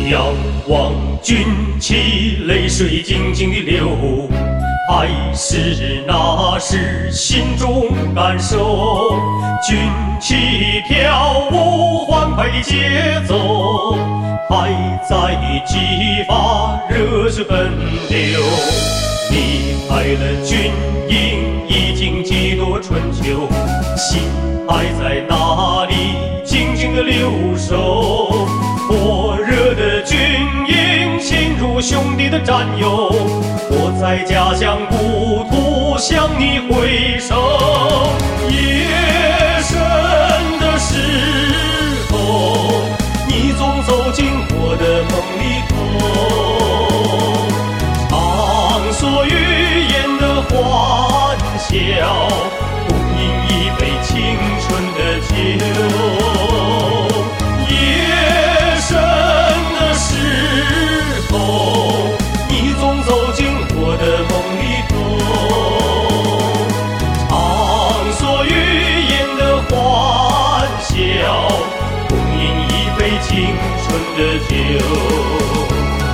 仰望军旗，泪水静静地流，还是那时心中感受。军旗飘舞，欢快的节奏，还在激发热血奔流。离开了军营，已经几多春秋，心还在那里静静地留守。火热的军营，亲如兄弟的战友，我在家乡故土向你挥手。夜深的时候，你总走进我的梦里头，畅所欲言的欢笑，共饮一杯青春的酒。夜深的时候，你总走进我的梦里头，畅所欲言的欢笑，共饮一杯青春的酒。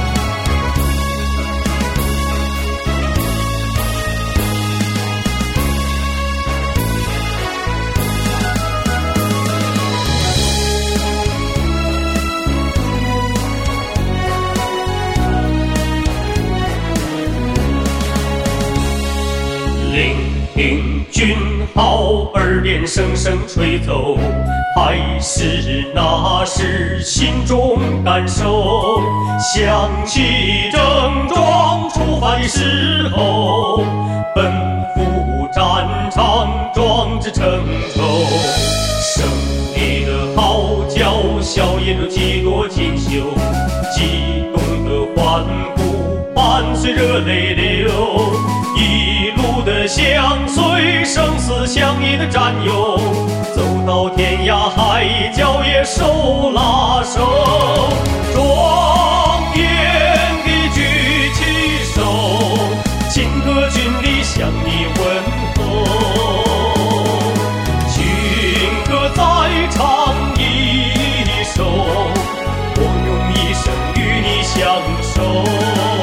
聆听军号耳边声声吹奏，还是那时心中感受。想起整装出发的时候，奔赴战场，壮志成舟。胜利的号角，硝烟中几多锦绣，激动的欢呼伴随着泪流。一路的相随，生死相依的战友，走到天涯海角也手拉手。庄严地举起手，庆贺军里向你问候。军歌再唱一首，我用一生与你相守。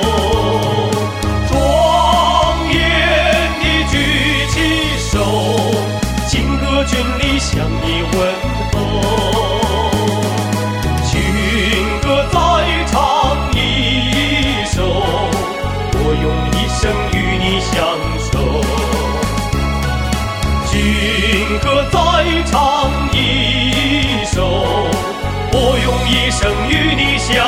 军里向你问候，军歌再唱一首，我用一生与你相守。军歌再唱一首，我用一生与你相